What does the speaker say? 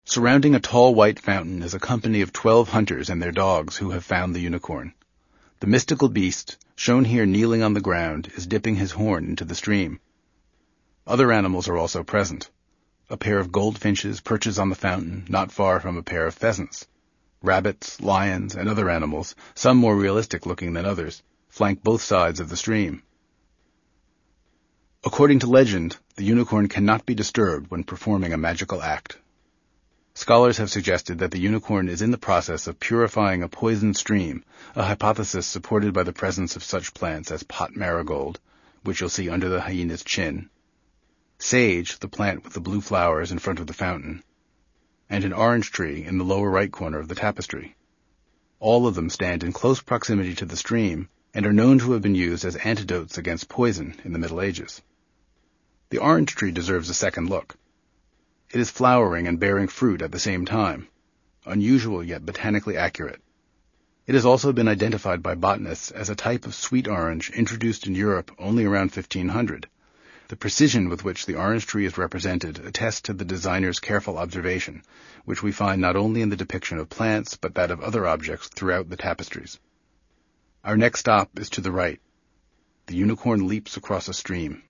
Surrounding a tall white fountain is a company of 12 hunters and their dogs who have found the unicorn. The mystical beast, shown here kneeling on the ground, is dipping his horn into the stream. Other animals are also present. A pair of goldfinches perches on the fountain, not far from a pair of pheasants. Rabbits, lions, and other animals, some more realistic looking than others, flank both sides of the stream. According to legend, the unicorn cannot be disturbed when performing a magical act. Scholars have suggested that the unicorn is in the process of purifying a poisoned stream, a hypothesis supported by the presence of such plants as pot marigold, which you'll see under the hyena's chin, sage, the plant with the blue flowers in front of the fountain, and an orange tree in the lower right corner of the tapestry. All of them stand in close proximity to the stream and are known to have been used as antidotes against poison in the Middle Ages. The orange tree deserves a second look. It is flowering and bearing fruit at the same time, unusual yet botanically accurate. It has also been identified by botanists as a type of sweet orange introduced in Europe only around 1500. The precision with which the orange tree is represented attests to the designer's careful observation, which we find not only in the depiction of plants but that of other objects throughout the tapestries. Our next stop is to the right. The unicorn leaps across a stream.